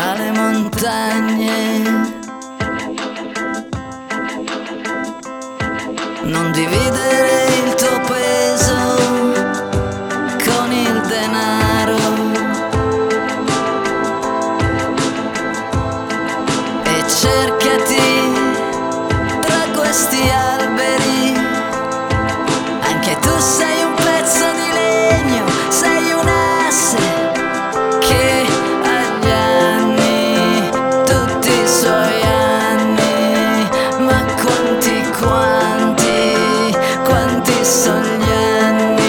tra le montagne. Non dividere il tuo peso con il denaro e cercati tra questi alberi. Anche tu sei un pezzo di legno, sei un asse che agli anni, tutti i suoi anni, ma quanti sono gli anni.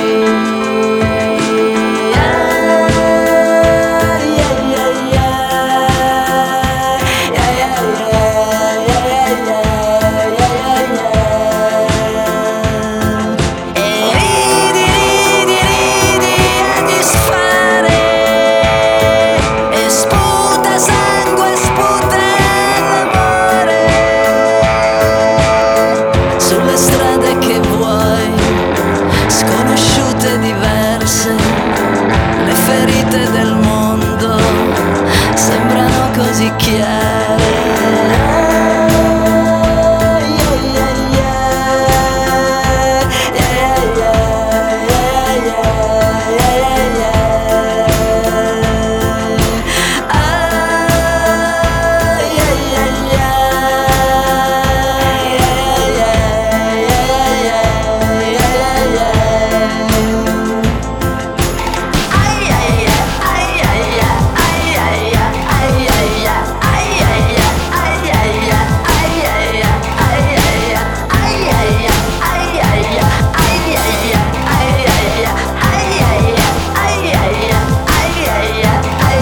E ridi, ridi, ridi a disfare e sputa sangue, sputa l'amore sulle strade che vuoi, sconosciute, diverse. Le ferite del mondo sembrano così chiare.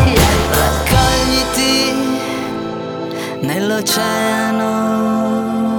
Raccogliti nell'oceano.